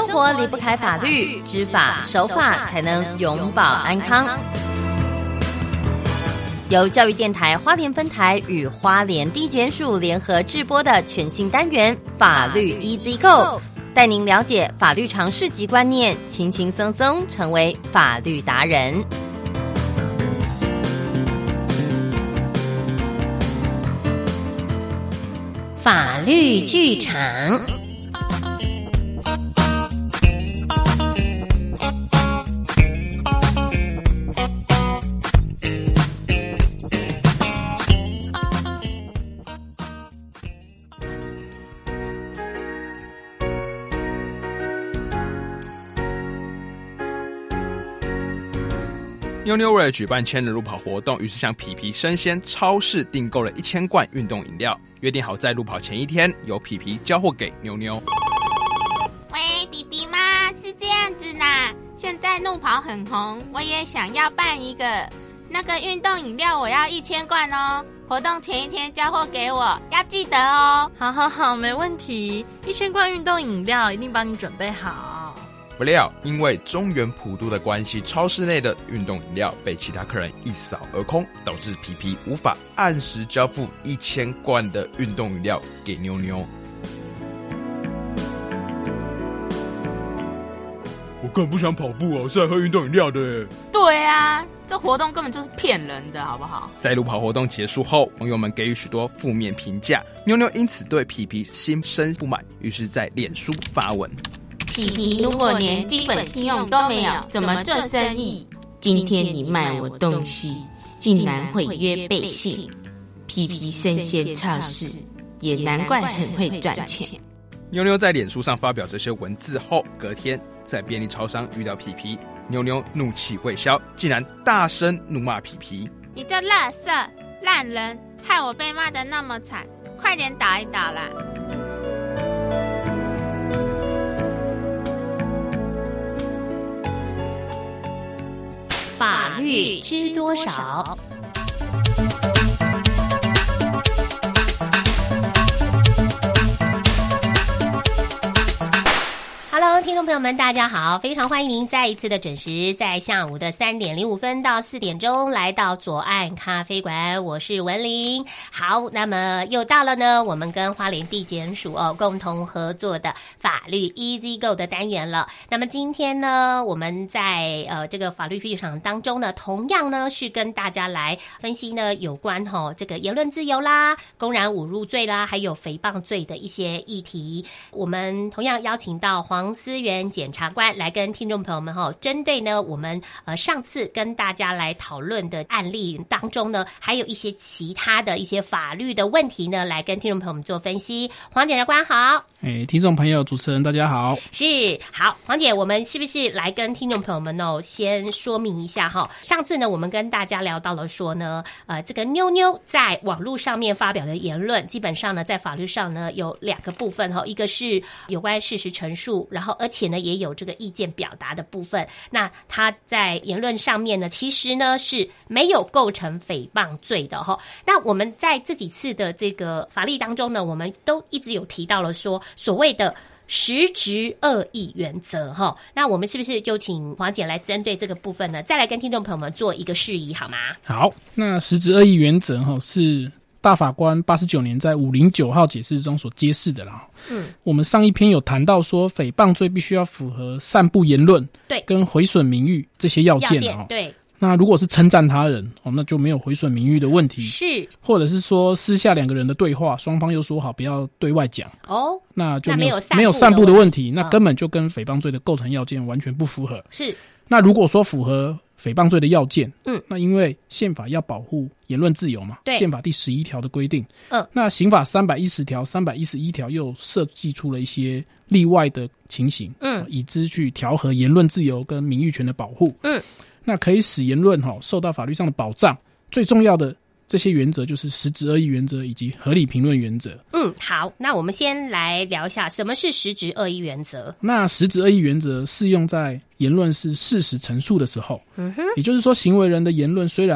活离不开法律，知法守法才能永保安康。由教育电台花莲分台与花莲地检署联合制播的全新单元法律 Easy Go， 带您了解法律常识及观念，轻轻松松成为法律达人。法律剧场。 妞妞为了举办千人路跑活动，于是向皮皮生鲜超市订购了1000罐运动饮料，约定好在路跑前一天由皮皮交货给妞妞。 喂，弟弟吗？是这样子啦，现在路跑很红，我也想要办一个那个运动饮料，我要1000罐哦，活动前一天交货给我，要记得哦。 好，没问题，1000罐运动饮料一定帮你准备好。 不料因为中原普渡的关系，超市内的运动饮料被其他客人一扫而空，导致皮皮无法按时交付1000罐的运动饮料给妞妞。 我根本不想跑步哦，是来喝运动饮料的。 对啊，这活动根本就是骗人的，好不好？ 在路跑活动结束后，网友们给予许多负面评价，妞妞因此对皮皮心生不满，于是在脸书发文： 皮皮如果连基本信用都没有，怎么做生意？今天你卖我东西，竟然毁约背信。皮皮生鲜超市，也难怪很会赚钱。 妞妞在脸书上发表这些文字后，隔天在便利超商遇到皮皮，妞妞怒气未消，竟然大声怒骂皮皮： 你这垃圾烂人，害我被骂得那么惨，快点倒一倒啦！ 法律知多少？Hello， 听众朋友们，大家好！非常欢迎您再一次的准时，在下午的3点05分到4点钟来到左岸咖啡馆，我是文玲。好，那么又到了呢，我们跟花莲地检署共同合作的法律 Easy Go 的单元了。那么今天呢，我们在这个法律剧场当中呢，同样呢是跟大家来分析呢有关这个言论自由啦、公然侮辱罪啦，还有诽谤罪的一些议题。我们同样邀请到黄思源检察官来跟听众朋友们针对呢我们上次跟大家来讨论的案例当中呢，还有一些其他的一些法律的问题呢，来跟听众朋友们做分析。黄检察官好。 听众朋友主持人大家好。 是，好，黄姐，我们是不是来跟听众朋友们先说明一下上次呢我们跟大家聊到了说呢这个妞妞在网络上面发表的言论，基本上呢在法律上呢有2个部分一个是有关事实陈述，然后而且呢也有这个意见表达的部分。那他在言论上面呢其实呢是没有构成诽谤罪的那我们在这几次的这个法律当中呢，我们都一直有提到了说所谓的实质恶意原则那我们是不是就请黄姐来针对这个部分呢，再来跟听众朋友们做一个释疑好吗？ 好，那实质恶意原则是大法官89年在509号解释中所揭示的啦。我们上一篇有谈到说，诽谤罪必须要符合散布言论对跟毁损名誉这些要件对。那如果是称赞他人那就没有毁损名誉的问题，是，或者是说私下2个人的对话，双方又说好不要对外讲那就没有散布的问题，那根本就跟诽谤罪的构成要件完全不符合。是，那如果说符合诽谤罪的要件那因为宪法要保护言论自由嘛，对，宪法第11条的规定那刑法310条、311条又设计出了一些例外的情形以之去调和言论自由跟名誉权的保护那可以使言论受到法律上的保障。最重要的这些原则就是实质恶意原则以及合理评论原则。 好，那我们先来聊一下什么是实质恶意原则。 那实质恶意原则适用在言论是事实陈述的时候也就是说行为人的言论虽然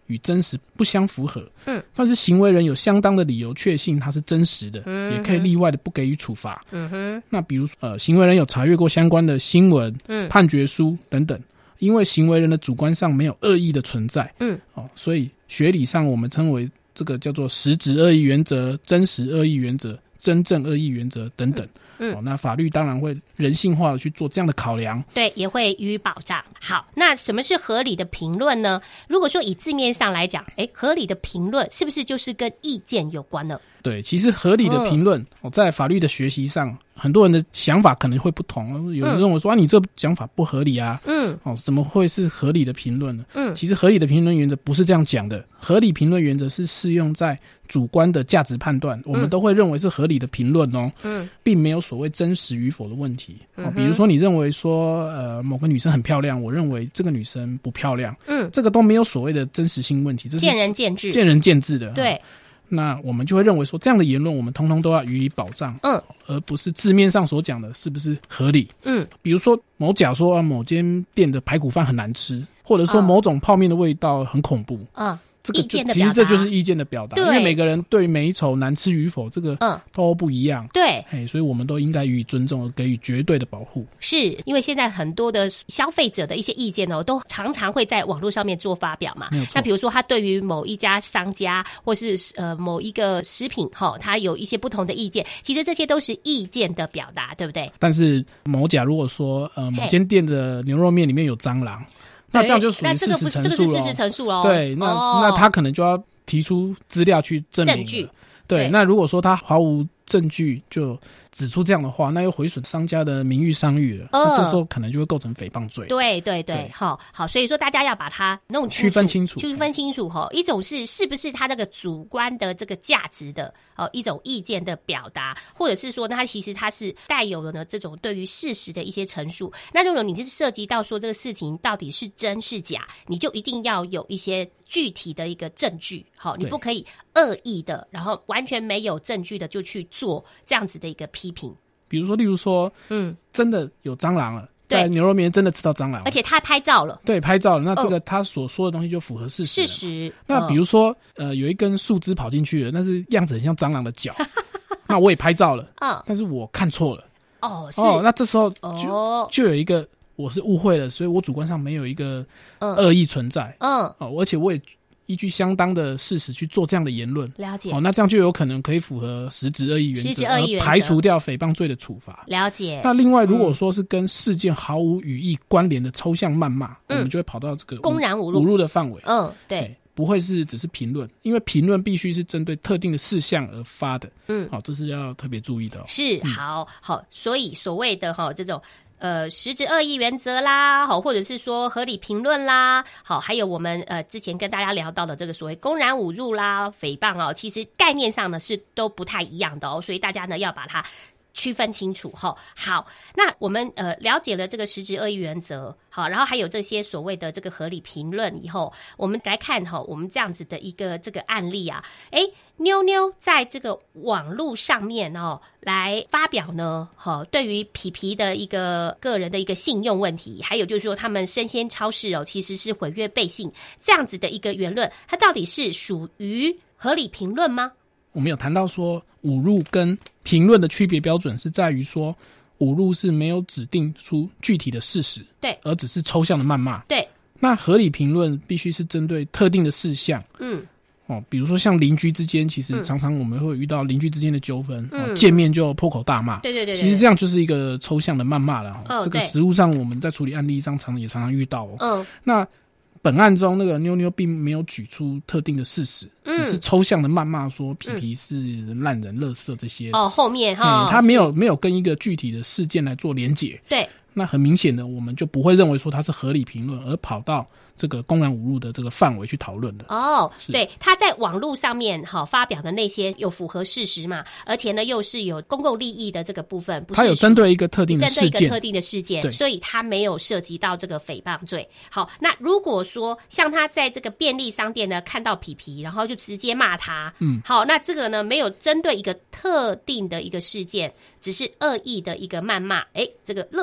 与真实不相符合，但是行为人有相当的理由确信它是真实的，也可以例外的不给予处罚。那比如行为人有查阅过相关的新闻、判决书等等，因为行为人的主观上没有恶意的存在，所以学理上我们称为这个叫做实质恶意原则、真实恶意原则、真正恶意原则等等。那法律当然会人性化的去做这样的考量， 对，也会予以保障。好，那什么是合理的评论呢？如果说以字面上来讲，合理的评论是不是就是跟意见有关呢？ 对，其实合理的评论，在法律的学习上，很多人的想法可能会不同。有人认为说，你这讲法不合理啊，怎么会是合理的评论呢？其实合理的评论原则不是这样讲的。合理评论原则是适用在主观的价值判断，我们都会认为是合理的评论哦，并没有所谓真实与否的问题。比如说你认为说，某个女生很漂亮，我认为这个女生不漂亮，这个都没有所谓的真实性问题，这是见仁见智， 见仁见智的。 对。 那我们就会认为说，这样的言论我们通通都要予以保障，而不是字面上所讲的是不是合理。比如说某甲说某间店的排骨饭很难吃，或者说某种泡面的味道很恐怖，这个其实这就是意见的表达，因为每个人对美丑难吃与否这个都不一样， 对， 所以我们都应该予以尊重，而给予绝对的保护。 是因为现在很多的消费者的一些意见都常常会在网络上面做发表嘛。那比如说他对于某一家商家或是某一个食品他有一些不同的意见，其实这些都是意见的表达，对不对？ 但是某甲如果说某间店的牛肉面里面有蟑螂，那这样就属于事实陈述了。 这个是事实陈述咯。 对，那他可能就要提出资料去证明证据。对，那如果说他毫无证据就指出这样的话，那又毁损商家的名誉商誉了，那这时候可能就会构成诽谤罪。 对，好，所以说大家要把它弄清楚，区分清楚一种是不是他那个主观的这个价值的一种意见的表达，或者是说他其实他是带有了呢这种对于事实的一些陈述。那如果你就是涉及到说这个事情到底是真是假，你就一定要有一些具体的一个证据，你不可以恶意的，然后完全没有证据的就去做这样子的一个批评。 比如说，例如说，真的有蟑螂了，在牛肉面真的吃到蟑螂了， 而且他拍照了， 对，拍照了，那这个他所说的东西就符合事实。那比如说，有一根树枝跑进去了，那是样子很像蟑螂的脚，那我也拍照了，但是我看错了，那这时候就有一个我是误会了，所以我主观上没有一个恶意存在，而且我也依据相当的事实去做这样的言论， 了解。 那这样就有可能可以符合实质恶意原则，而排除掉诽谤罪的处罚。 了解。 那另外，如果说是跟事件毫无语义关联的抽象谩骂，我们就会跑到这个公然侮辱的范围。 对， 不会是只是评论，因为评论必须是针对特定的事项而发的。这是要特别注意的。 是，好，所以所谓的这种。实质恶意原则啦，或者是说合理评论啦，还有我们之前跟大家聊到的这个所谓公然侮辱啦、诽谤其实概念上呢是都不太一样的所以大家呢要把它区分清楚好，那我们了解了这个实质恶意原则，好，然后还有这些所谓的这个合理评论以后，我们来看我们这样子的一个这个案例啊，妞妞在这个网络上面来发表呢，对于皮皮的一个个人的一个信用问题，还有就是说他们生鲜超市其实是毁约背信这样子的一个言论，它到底是属于合理评论吗？ 我们有谈到说侮辱跟评论的区别标准是在于说，侮辱是没有指定出具体的事实， 对， 而只是抽象的谩骂， 对。 那合理评论必须是针对特定的事项，比如说像邻居之间，其实常常我们会遇到邻居之间的纠纷，见面就破口大骂， 对， 其实这样就是一个抽象的谩骂了。这个实务上我们在处理案例上常常遇到那本案中那个妞妞并没有举出特定的事实，只是抽象的谩骂说皮皮是烂人、垃圾这些。 后面他没有跟一个具体的事件来做连结。 对， 那很明显的，我们就不会认为说它是合理评论，而跑到这个公然侮辱的这个范围去讨论的。 对，他在网络上面发表的那些有符合事实嘛，而且呢又是有公共利益的这个部分，不是他有针对一个特定的事件， 所以他没有涉及到这个诽谤罪。好，那如果说像他在这个便利商店呢看到皮皮，然后就直接骂他，好，那这个呢没有针对一个特定的一个事件，只是恶意的一个谩骂，这个垃圾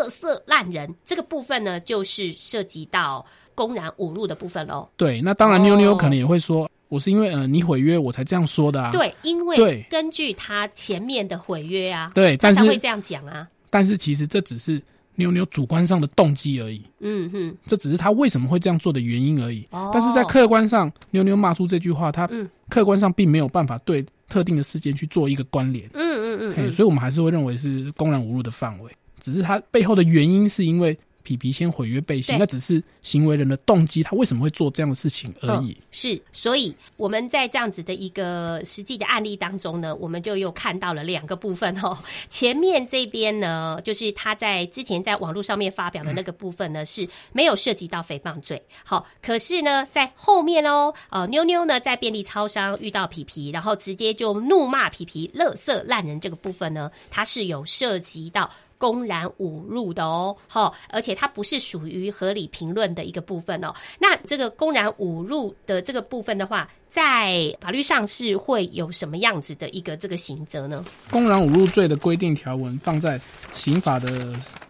烂人这个部分呢，就是涉及到公然侮辱的部分咯。 对，那当然妞妞可能也会说，我是因为你毁约我才这样说的啊。 对，因为根据他前面的毁约啊， 对，但是他会这样讲啊。 但是其实这只是妞妞主观上的动机而已，这只是他为什么会这样做的原因而已。但是在客观上，妞妞骂出这句话，他客观上并没有办法对特定的事件去做一个关联。所以我们还是会认为是公然侮辱的范围，只是他背后的原因是因为皮皮先毁约背信，那只是行为人的动机，他为什么会做这样的事情而已。 是，所以我们在这样子的一个实际的案例当中呢，我们就又看到了两个部分哦。前面这边呢，就是他在之前在网络上面发表的那个部分呢，是没有涉及到诽谤罪。好，可是呢，在后面哦，妞妞呢在便利超商遇到皮皮，然后直接就怒骂皮皮垃圾烂人这个部分呢，它是有涉及到公然侮辱的哦，而且它不是属于合理评论的一个部分哦。那这个公然侮辱的这个部分的话，在法律上是会有什么样子的一个这个刑责呢？ 公然侮辱罪的规定条文放在刑法的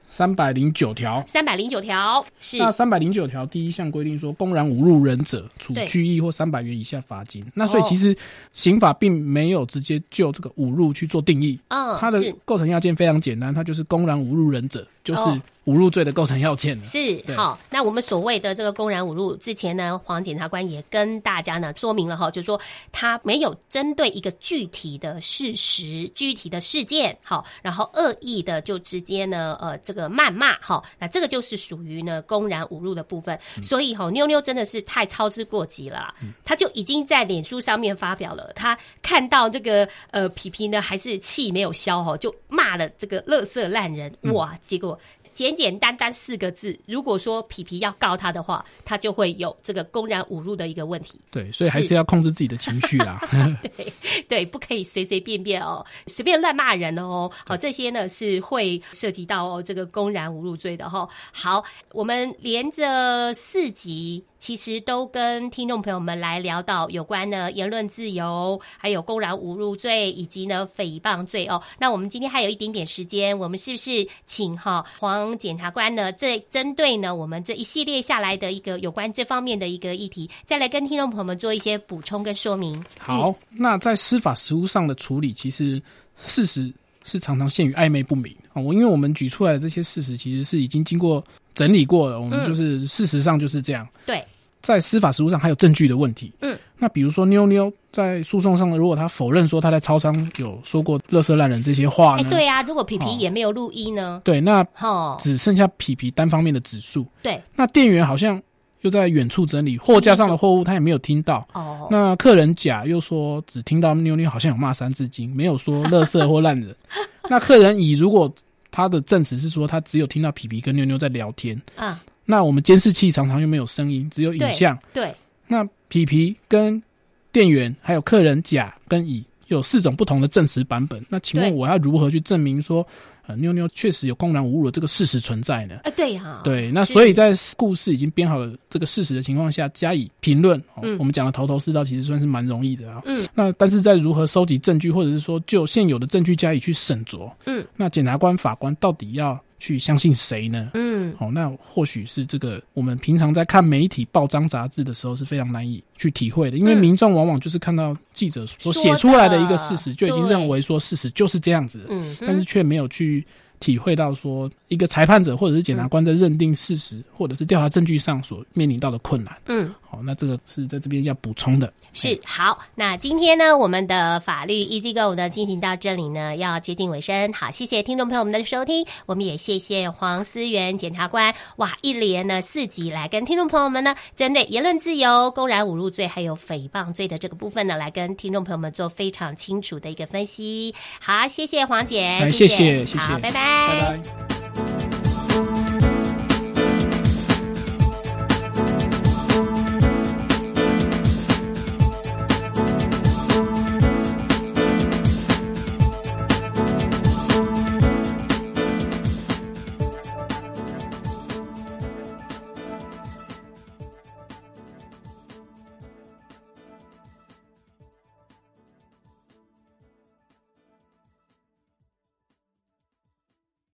309条 ，309条是。 那309条第一项规定说，公然侮辱人者，处拘役或300元以下罚金。那所以其实刑法并没有直接就这个侮辱去做定义，它的构成要件非常简单，它就是公然侮辱人者，就是侮辱罪的构成要件。 是，好，那我们所谓的这个公然侮辱，之前呢，黄检察官也跟大家呢说明了哈，就是说他没有针对一个具体的事实、具体的事件，好，然后恶意的就直接呢，这个谩骂，好，那这个就是属于呢公然侮辱的部分。所以妞妞真的是太操之过急了，他就已经在脸书上面发表了，他看到这个皮皮呢还是气没有消，就骂了这个垃圾烂人，哇，结果简简单单4个字，如果说皮皮要告他的话，他就会有这个公然侮辱的一个问题。 对，所以还是要控制自己的情绪啦。 对，不可以随随便便随便乱骂人这些呢是会涉及到这个公然侮辱罪的好，我们连着4集。其实都跟听众朋友们来聊到有关呢言论自由，还有公然侮辱罪，以及呢诽谤罪那我们今天还有一点点时间，我们是不是请黄检察官呢，这针对呢我们这一系列下来的一个有关这方面的一个议题，再来跟听众朋友们做一些补充跟说明。 好，那在司法实务上的处理，其实事实是常常陷于暧昧不明因为我们举出来的这些事实其实是已经经过整理过了，我们就是事实上就是这样。 对， 在司法实务上还有证据的问题。那比如说妞妞在诉讼上，如果他否认说他在超商有说过垃圾烂人这些话呢？ 对啊，如果皮皮也没有录音呢？ 对，那只剩下皮皮单方面的指述。 对， 那店员好像又在远处整理货架上的货物，他也没有听到。那客人甲又说只听到妞妞好像有骂3字经，没有说垃圾或烂人。那客人乙如果他的证词是说他只有听到皮皮跟妞妞在聊天那我们监视器常常又没有声音，只有影像。 对， 那皮皮跟店员还有客人甲跟乙有4种不同的证词版本。那请问我要如何去证明说妞妞确实有公然侮辱的这个事实存在呢？对，那所以在故事已经编好了这个事实的情况下加以评论我们讲的头头是道，其实算是蛮容易的那但是在如何收集证据，或者是说就现有的证据加以去审酌那检察官法官到底要去相信谁呢？那或许是这个我们平常在看媒体报章杂志的时候是非常难以去体会的，因为民众往往就是看到记者所写出来的一个事实，就已经认为说事实就是这样子但是却没有去体会到说一个裁判者或者是检察官在认定事实或者是调查证据上所面临到的困难。那这个是在这边要补充的。 是，好，那今天呢我们的法律 Easy Go 呢进行到这里呢要接近尾声。好，谢谢听众朋友们的收听，我们也谢谢黄思源检察官，哇，一连呢4集来跟听众朋友们呢针对言论自由、公然侮辱罪还有诽谤罪的这个部分呢来跟听众朋友们做非常清楚的一个分析。好，谢谢黄检， 谢谢， 好，拜拜。 拜拜。